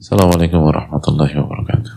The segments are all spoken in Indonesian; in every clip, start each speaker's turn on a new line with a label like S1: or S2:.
S1: Assalamualaikum warahmatullahi wabarakatuh.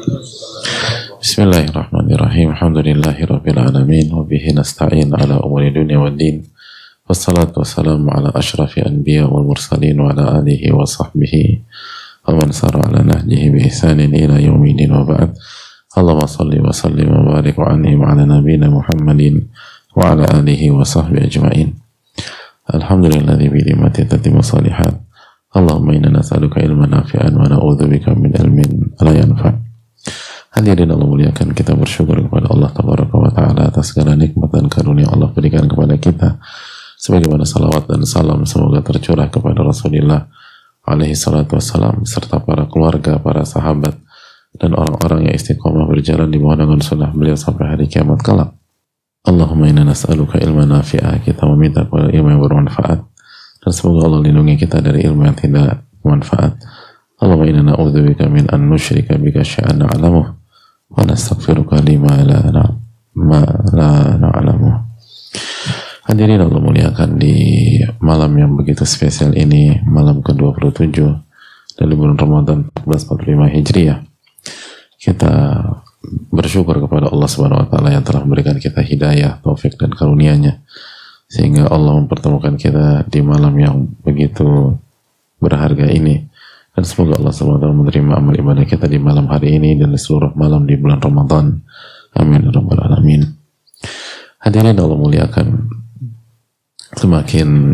S1: Bismillahirrahmanirrahim. Alhamdulillahirabbil alamin wa bihi nasta'in ala umuri dunya waddin. Wassalatu wassalamu ala asyrafil anbiya wal mursalin wa ala alihi wa sahbihi wa man sara ala nahjihi bi ihsanin ila yaumil wa ba'd. Allahumma shalli wa sallim wa barik wa an'im ala nabiyyina Muhammadin wa ala alihi wa sahbihi ajma'in. Alhamdulilladzi bi ni'matihi tatimmu shalihat. Allahumma inna nas'aluka ilman nafi'an wa na'udzubika min ilmin la yanfa'. Hadirin Allah muliakan, kita bersyukur kepada Allah Tabaraka wa Ta'ala atas segala nikmat dan karunia Allah berikan kepada kita, sebagaimana salawat dan salam semoga tercurah kepada Rasulullah alaihi salatu wassalam serta para keluarga, para sahabat dan orang-orang yang istiqomah berjalan di bawah naungan sunnah beliau sampai hari kiamat kelak. Allahumma inna nas'aluka ilman nafi'ah, kita meminta kepada ilmu yang bermanfaat, dan semoga Allah lindungi kita dari ilmu yang tidak bermanfaat. Allahumma inna na'udzubika min an nusyrika bika syai'an na'lamuh wa nastaghfiruka lima la na'lamuh. Hadirin Allah muliakan, di malam yang begitu spesial ini, malam ke-27 dari bulan Ramadan 1445 Hijriah, kita bersyukur kepada Allah Subhanahu wa taala yang telah memberikan kita hidayah, taufik dan karunia-Nya, sehingga Allah mempertemukan kita di malam yang begitu berharga ini. Dan semoga Allah SWT menerima amal ibadah kita di malam hari ini dan di seluruh malam di bulan Ramadan. Amin ya rabbal alamin. Hadirin Allah muliakan, semakin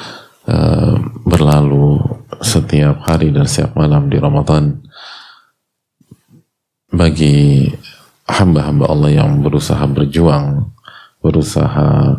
S1: berlalu setiap hari dan setiap malam di Ramadan, bagi hamba-hamba Allah yang berusaha berjuang, berusaha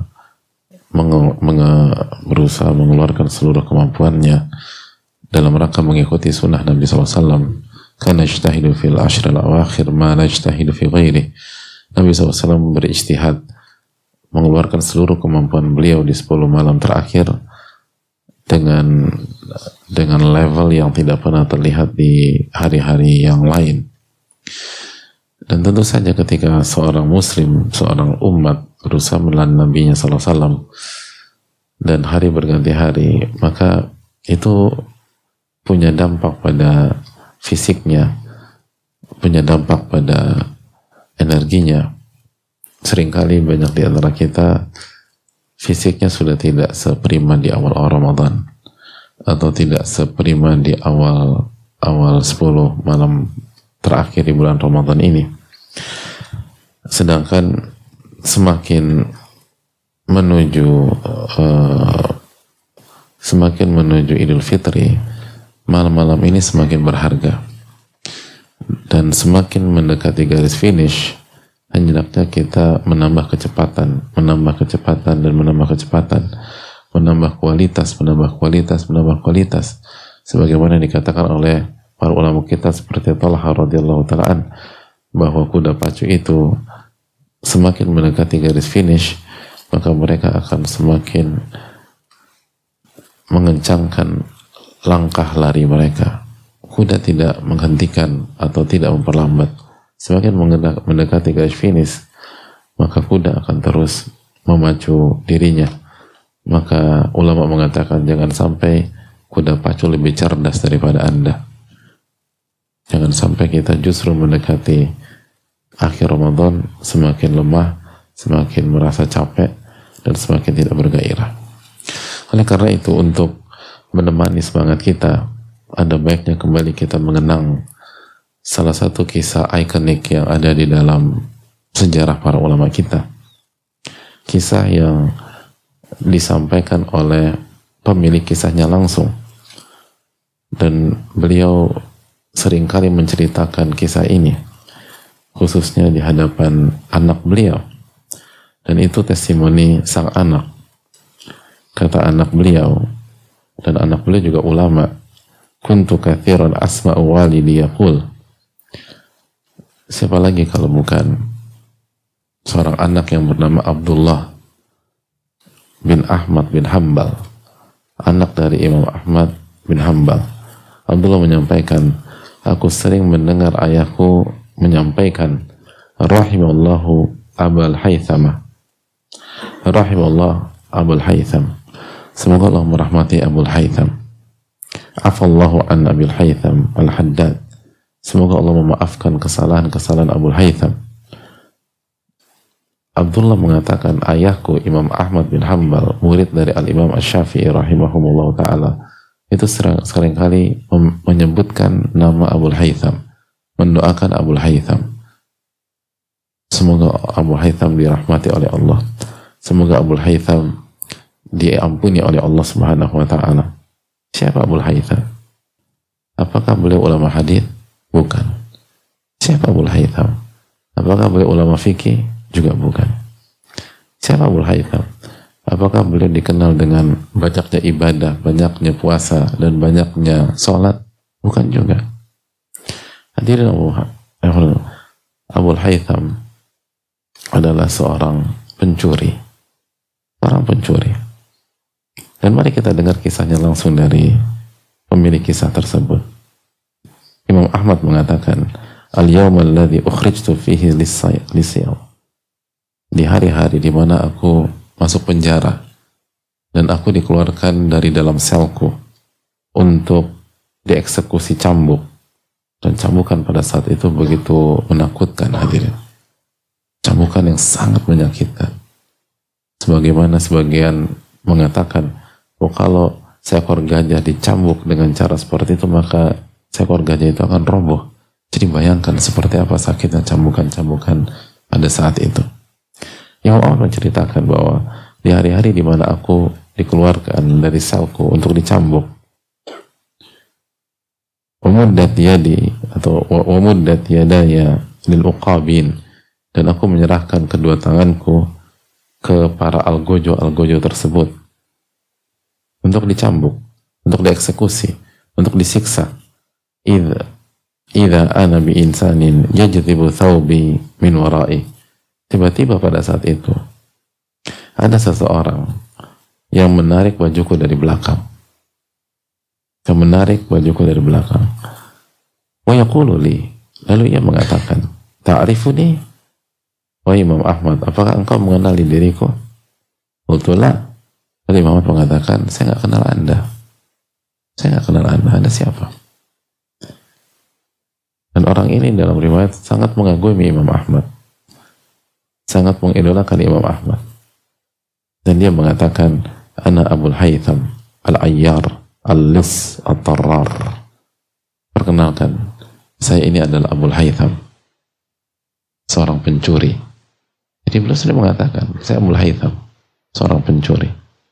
S1: mengeluarkan seluruh kemampuannya dalam rangka mengikuti sunnah Nabi SAW. Kana ijtahidu fil ashril awakhir ma najtahidu fi ghairi. Nabi SAW berijtihad, mengeluarkan seluruh kemampuan beliau di 10 malam terakhir dengan level yang tidak pernah terlihat di hari-hari yang lain. Dan tentu saja ketika seorang muslim, seorang umat berusaha menelan Nabi-Nya SAW dan hari berganti hari, maka itu punya dampak pada fisiknya, punya dampak pada energinya. Seringkali banyak di antara kita fisiknya sudah tidak seprima di awal Ramadan, atau tidak seprima di awal 10 malam terakhir di bulan Ramadan ini. Sedangkan semakin menuju Idul Fitri, malam-malam ini semakin berharga, dan semakin mendekati garis finish, hendaknya kita menambah kecepatan, menambah kualitas, sebagaimana dikatakan oleh para ulama kita seperti Talha radhiyallahu ta'ala bahwa kuda pacu itu semakin mendekati garis finish, maka mereka akan semakin mengencangkan langkah lari mereka. Kuda tidak menghentikan atau tidak memperlambat. Semakin mendekati garis finish, maka kuda akan terus memacu dirinya. Maka ulama mengatakan jangan sampai kuda pacu lebih cerdas daripada Anda. Jangan sampai kita justru mendekati akhir Ramadan semakin lemah, semakin merasa capek, dan semakin tidak bergairah. Oleh karena itu, untuk menemani semangat kita, ada baiknya kembali kita mengenang salah satu kisah ikonik yang ada di dalam sejarah para ulama kita. Kisah yang disampaikan oleh pemilik kisahnya langsung, dan beliau seringkali menceritakan kisah ini, khususnya di hadapan anak beliau, dan itu testimoni sang anak. Kata anak beliau, dan anak beliau juga ulama, kuntu katsiran asma'u walidi yaqul. Siapa lagi kalau bukan seorang anak yang bernama Abdullah bin Ahmad bin Hambal, anak dari Imam Ahmad bin Hambal. Abdullah menyampaikan, aku sering mendengar ayahku menyampaikan, rahimallahu Abul Haytham, rahimallahu Abul Haytham, semoga Allah merahmati Abul Haytham. Afallahu an Abil Haytham Al-Haddad. Semoga Allah memaafkan kesalahan-kesalahan Abu Haytham. Abdullah mengatakan, ayahku Imam Ahmad bin Hanbal, murid dari Al-Imam Asy-Syafi'i rahimahumullah ta'ala, itu seringkali menyebutkan nama Abu Haytham, mendoakan Abu Haytham. Semoga Abu Haytham dirahmati oleh Allah. Semoga Abu Haytham diampuni oleh Allah Subhanahu wa ta'ala. Siapa Abu Haytham? Apakah beliau ulama hadis? Bukan. Siapa Abu Haytham? Apakah beliau ulama fikih? Juga bukan. Siapa Abu Haytham? Apakah beliau dikenal dengan banyaknya ibadah, banyaknya puasa, dan banyaknya sholat? Bukan juga. Hadirin Abu Haytham adalah seorang pencuri. Seorang pencuri. Dan mari kita dengar kisahnya langsung dari pemilik kisah tersebut. Imam Ahmad mengatakan, Al-yawma alladhi ukhrijtu fihi lisiyam. Di hari-hari di mana aku masuk penjara dan aku dikeluarkan dari dalam selku untuk dieksekusi cambuk, dan cambukan pada saat itu begitu menakutkan, hadirin. Cambukan yang sangat menyakitkan, sebagaimana sebagian mengatakan, oh kalau seekor gajah dicambuk dengan cara seperti itu maka seekor gajah itu akan roboh. Jadi bayangkan seperti apa sakitnya cambukan-cambukan pada saat itu. Yang Allah menceritakan bahwa di hari-hari di mana aku dikeluarkan dari selku untuk dicambuk, wamuddat yadi atau wamuddat yadaya lil uqabin, dan aku menyerahkan kedua tanganku ke para algojo tersebut untuk dicambuk, untuk dieksekusi, untuk disiksa. Idza ana bi insanin yajdibu thawbi min wara'i. Tiba-tiba pada saat itu ada seseorang yang menarik bajuku dari belakang. Yang menarik bajuku dari belakang. Wa yaqulu li, lalu ia mengatakan, ta'rifuni? Wahai Imam Ahmad, apakah engkau mengenali diriku? Betulah. Lalu Imam Ahmad mengatakan, saya nggak kenal Anda. Saya nggak kenal Anda. Anda siapa? Dan orang ini dalam riwayat sangat mengagumi Imam Ahmad, sangat mengidolakan Imam Ahmad. Dan dia mengatakan, Ana Abul Haytham Al-Ayyar Al-Lis At-Tarrar. Perkenalkan, saya ini adalah Abul Haytham, seorang pencuri. Jadi beliau sudah mengatakan, saya Abul Haytham, seorang pencuri.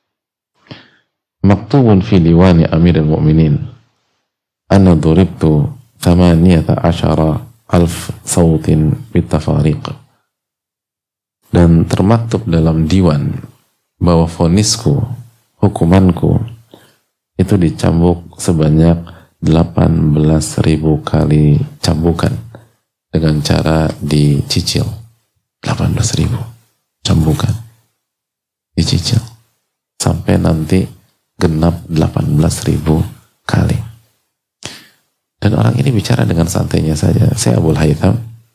S1: Maktubun fi diwani Amirul Mu'minin, Ana duribtu 18,000 sautin bitafariq. Dan termaktub dalam diwan bahwa vonisku, hukumanku itu dicambuk sebanyak 18.000 kali cambukan dengan cara dicicil. 18.000 cambukan dicicil sampai nanti genap 18.000 kali. Dan orang ini bicara dengan santainya saja. Saya Abul Haytham,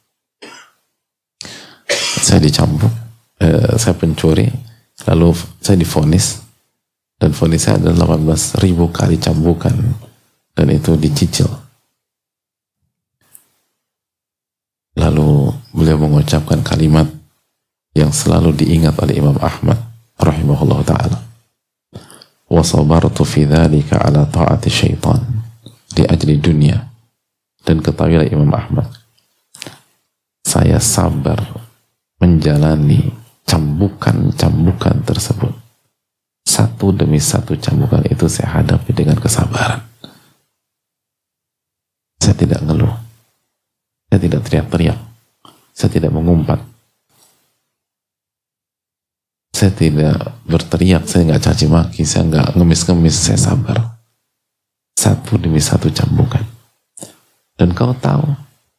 S1: saya dicambuk, saya pencuri, lalu saya divonis, dan vonis saya adalah 18.000 kali cambukan, dan itu dicicil. Lalu beliau mengucapkan kalimat yang selalu diingat oleh Imam Ahmad rahimahullah ta'ala. Wa sabartu fi dhalika ala ta'ati syaitan li ajli dunia. Dan ketahuilah Imam Ahmad, saya sabar menjalani cambukan-cambukan tersebut. Satu demi satu cambukan itu saya hadapi dengan kesabaran. Saya tidak ngeluh, saya tidak teriak-teriak, saya tidak mengumpat, saya tidak berteriak, saya nggak caci maki, saya nggak ngemis-ngemis, saya sabar. Satu demi satu cambukan. Dan kau tahu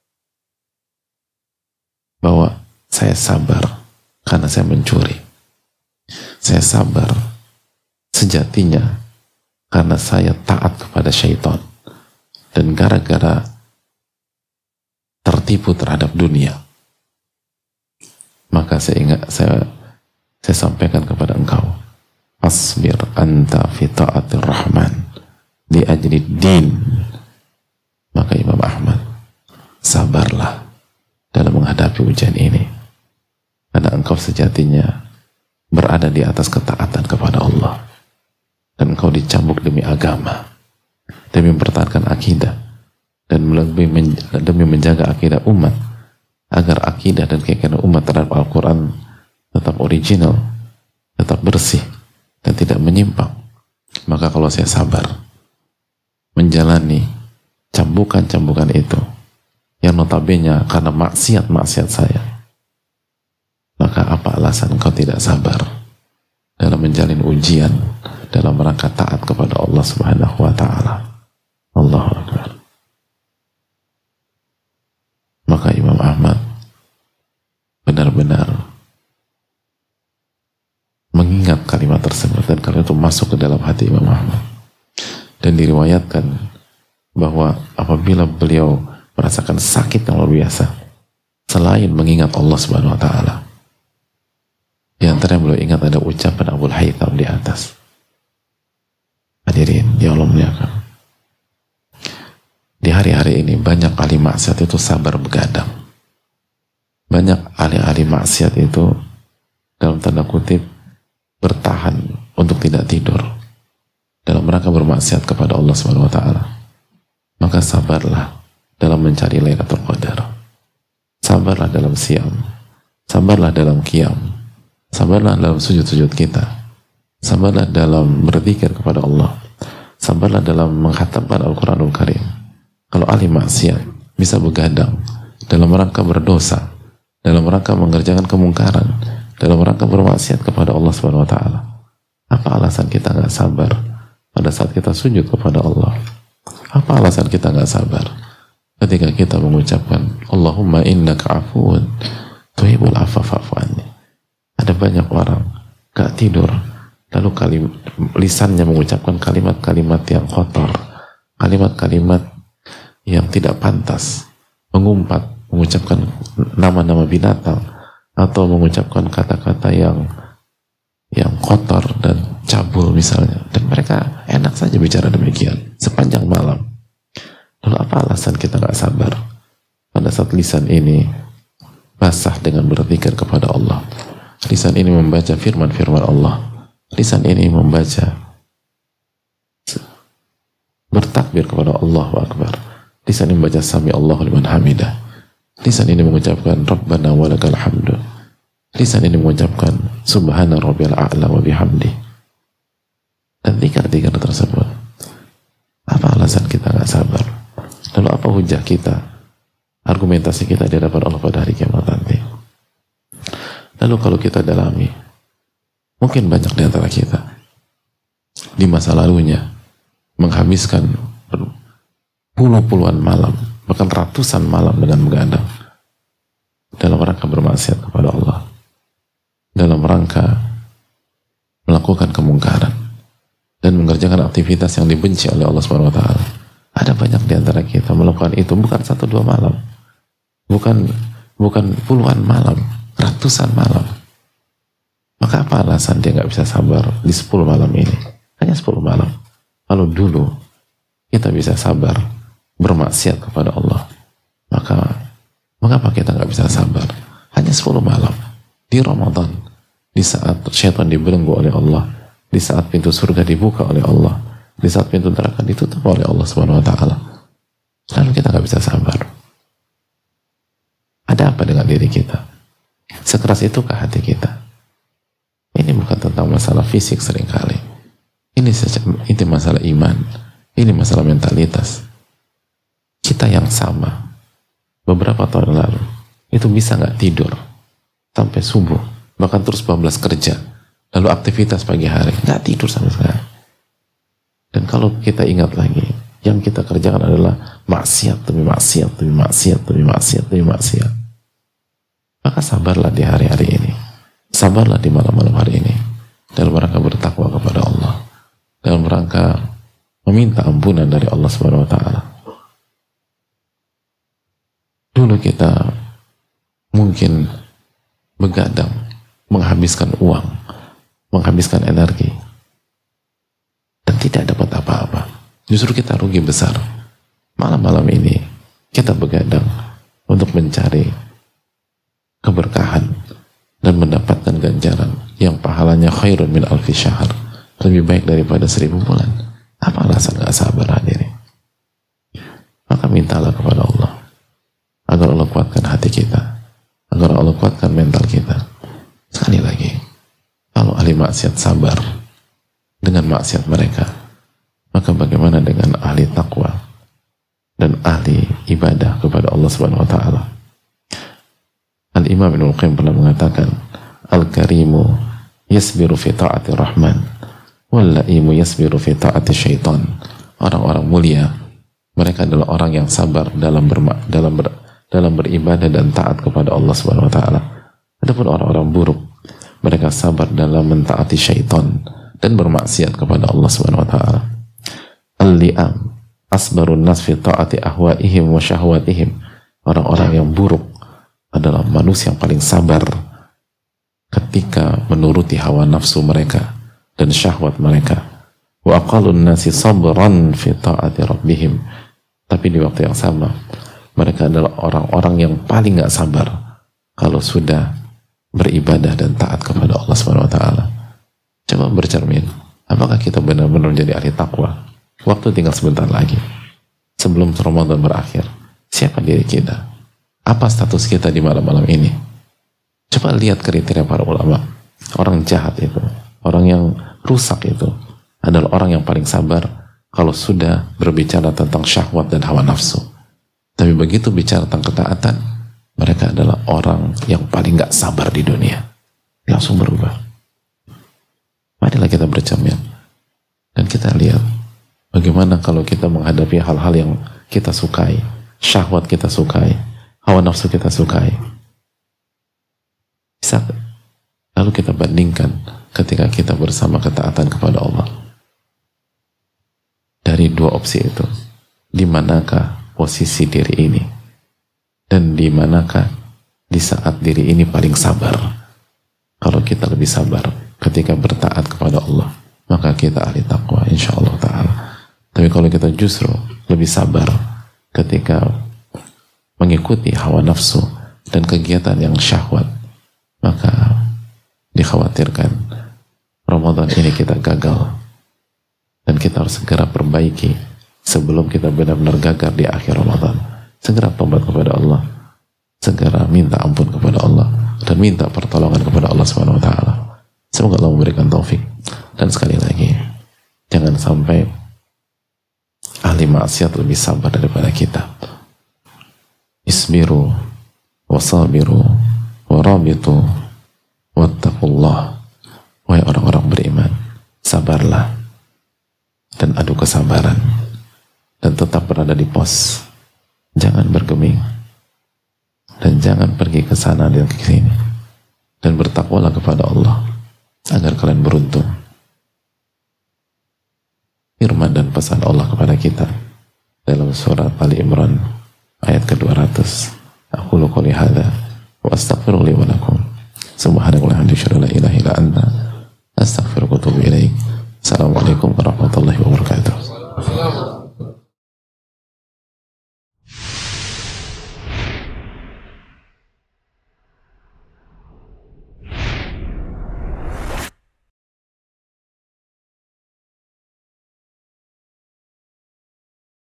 S1: bahwa saya sabar karena saya mencuri. Saya sabar sejatinya karena saya taat kepada syaitan. Dan gara-gara tertipu terhadap dunia, maka saya sampaikan kepada engkau, asbir anta fi ta'atir rahman li ajli din. Maka Imam Ahmad, sabarlah dalam menghadapi ujian ini, karena engkau sejatinya berada di atas ketaatan kepada Allah, dan engkau dicambuk demi agama, demi mempertahankan akidah, dan demi menjaga akidah umat, agar akidah dan keyakinan umat terhadap Al-Quran tetap original, tetap bersih, dan tidak menyimpang. Maka kalau saya sabar menjalani cambukan-cambukan itu, yang notabene karena maksiat-maksiat saya, maka apa alasan engkau tidak sabar dalam menjalin ujian dalam rangka taat kepada Allah Subhanahu wa Ta'ala? Allahu Akbar. Maka Imam Ahmad benar-benar mengingat kalimat tersebut, dan kalimat itu masuk ke dalam hati Imam Ahmad. Dan diriwayatkan bahwa apabila beliau merasakan sakit yang luar biasa, selain mengingat Allah Subhanahu wa Ta'ala, di antara yang beliau ingat ada ucapan Abul Haytham di atas. Hadirin, ya Allah muliakan. Di hari-hari ini banyak ahli maksiat itu sabar begadang. Banyak ahli-ahli maksiat itu dalam tanda kutip bertahan untuk tidak tidur dalam rangka bermaksiat kepada Allah Subhanahu wa Ta'ala. Maka sabarlah dalam mencari Lailatul Qadar. Sabarlah dalam siam. Sabarlah dalam qiyam. Sabarlah dalam sujud-sujud kita. Sabarlah dalam berzikir kepada Allah. Sabarlah dalam menghatamkan Al-Quranul Karim. Kalau ahli maksiat bisa begadang dalam rangka berdosa, dalam rangka mengerjakan kemungkaran, dalam rangka bermaksiat kepada Allah Subhanahu wa Ta'ala, apa alasan kita nggak sabar pada saat kita sujud kepada Allah? Apa alasan kita nggak sabar ketika kita mengucapkan Allahumma innaka afuun tuhibbul afwa fa'fu anni? Ada banyak orang gak tidur, lalu lisannya mengucapkan kalimat-kalimat yang kotor, kalimat-kalimat yang tidak pantas, mengucapkan nama-nama binatang, atau mengucapkan kata-kata yang kotor dan cabul misalnya, dan mereka enak saja bicara demikian sepanjang malam. Lalu apa alasan kita gak sabar pada saat lisan ini basah dengan berzikir kepada Allah, lisan ini membaca firman-firman Allah, lisan ini membaca bertakbir kepada Allahu Akbar, lisan ini membaca sami Allahu liman hamidah, lisan ini mengucapkan Rabbana walakal hamdu, lisan ini mengucapkan Subhana Rabbiyal A'la wa bihamdi, dan zikir-zikir tersebut. Apa alasan kita gak sabar? Lalu apa hujah kita, argumentasi kita di hadapan Allah pada hari kiamat nanti? Lalu kalau kita dalami, mungkin banyak di antara kita di masa lalunya menghabiskan puluhan malam, bahkan ratusan malam dengan begadang dalam rangka bermaksiat kepada Allah, dalam rangka melakukan kemungkaran dan mengerjakan aktivitas yang dibenci oleh Allah Subhanahu wa Ta'ala. Ada banyak di antara kita melakukan itu bukan 1-2 malam, bukan puluhan malam, ratusan malam. Maka apa alasan dia nggak bisa sabar di 10 malam ini? Hanya 10 malam. Kalau dulu kita bisa sabar bermaksiat kepada Allah, maka mengapa kita nggak bisa sabar hanya 10 malam di Ramadan, di saat syaitan dibelenggu oleh Allah, di saat pintu surga dibuka oleh Allah, di saat pintu neraka ditutup oleh Allah Subhanahu wa Ta'ala? Lalu kita nggak bisa sabar. Ada apa dengan diri kita? Sekeras itukah hati kita? Ini bukan tentang masalah fisik seringkali. Ini masalah iman. Ini masalah mentalitas. Kita yang sama beberapa tahun lalu itu bisa nggak tidur sampai subuh, bahkan terus 12 kerja, lalu aktivitas pagi hari, nggak tidur sama sekali. Dan kalau kita ingat lagi, yang kita kerjakan adalah maksiat demi maksiat demi maksiat demi maksiat demi maksiat. Maka sabarlah di hari-hari ini, sabarlah di malam-malam hari ini, dalam rangka bertakwa kepada Allah, dalam rangka meminta ampunan dari Allah Subhanahu wa Ta'ala. Dulu kita mungkin begadang, menghabiskan uang, menghabiskan energi, dan tidak dapat apa-apa. Justru kita rugi besar. Malam-malam ini kita begadang untuk mencari keberkahan dan mendapatkan ganjaran yang pahalanya khairun min alfi syahr, lebih baik daripada 1000 bulan. Apa alasan gak sabar hadirin? Maka mintalah kepada Allah agar Allah kuatkan hati kita, agar Allah kuatkan mental kita. Sekali lagi, kalau ahli maksiat sabar dengan maksiat mereka, maka bagaimana dengan ahli takwa dan ahli ibadah kepada Allah Subhanahu wa taala? Al-Imam Ibnul Qayyim pernah mengatakan, Al-Karimu yasbiru fi ta'ati Rahman wal la'imu yasbiru fi ta'ati syaitan. Orang-orang mulia, mereka adalah orang yang sabar dalam beribadah dan taat kepada Allah Subhanahu wa taala. Adapun orang-orang buruk, mereka sabar dalam mentaati syaitan dan bermaksiat kepada Allah Subhanahu wa taala. Al-li'am asbarun nas fi ta'ati ahwaihim wa syahwatihim. Orang-orang yang buruk adalah manusia yang paling sabar ketika menuruti hawa nafsu mereka dan syahwat mereka. Wa aqallun nasi sabran fi ta'ati rabbihim. Tapi di waktu yang sama, mereka adalah orang-orang yang paling gak sabar kalau sudah beribadah dan taat kepada Allah Subhanahu wa taala. Coba bercermin, apakah kita benar-benar menjadi ahli takwa? Waktu tinggal sebentar lagi sebelum Ramadan berakhir. Siapa diri kita? Apa status kita di malam-malam ini? Coba lihat kriteria para ulama. Orang jahat itu, orang yang rusak itu adalah orang yang paling sabar kalau sudah berbicara tentang syahwat dan hawa nafsu. Tapi begitu bicara tentang ketaatan, mereka adalah orang yang paling gak sabar di dunia. Langsung berubah. Marilah kita bercermin dan kita lihat bagaimana kalau kita menghadapi hal-hal yang kita sukai, syahwat kita sukai, hawa nafsu kita sukai. Bisa lalu kita bandingkan ketika kita bersama ketaatan kepada Allah. Dari dua opsi itu, di manakah posisi diri ini? Dan di manakah di saat diri ini paling sabar? Kalau kita lebih sabar ketika bertaat kepada Allah, maka kita ahli takwa insyaallah ta'ala. Tapi kalau kita justru lebih sabar ketika mengikuti hawa nafsu dan kegiatan yang syahwat, maka dikhawatirkan Ramadan ini kita gagal dan kita harus segera perbaiki sebelum kita benar-benar gagal di akhir Ramadan. Segera tobat kepada Allah, segera minta ampun kepada Allah dan minta pertolongan kepada Allah Subhanahu wa taala. Semoga Allah memberikan taufik. Dan sekali lagi, jangan sampai ahli maksiat lebih sabar daripada kita. Isbiru wasabiru warabitu wattaqullah. Wahai orang-orang beriman, sabarlah dan adu kesabaran dan tetap berada di pos. Jangan bergeming dan jangan pergi ke sana dan ke sini, dan bertakwalah kepada Allah agar kalian beruntung. Firman dan pesan Allah kepada kita dalam surat Ali Imran ayat ke-200. Aqulu qouli hadza wa astaghfiru li wa lakum. Subhanaka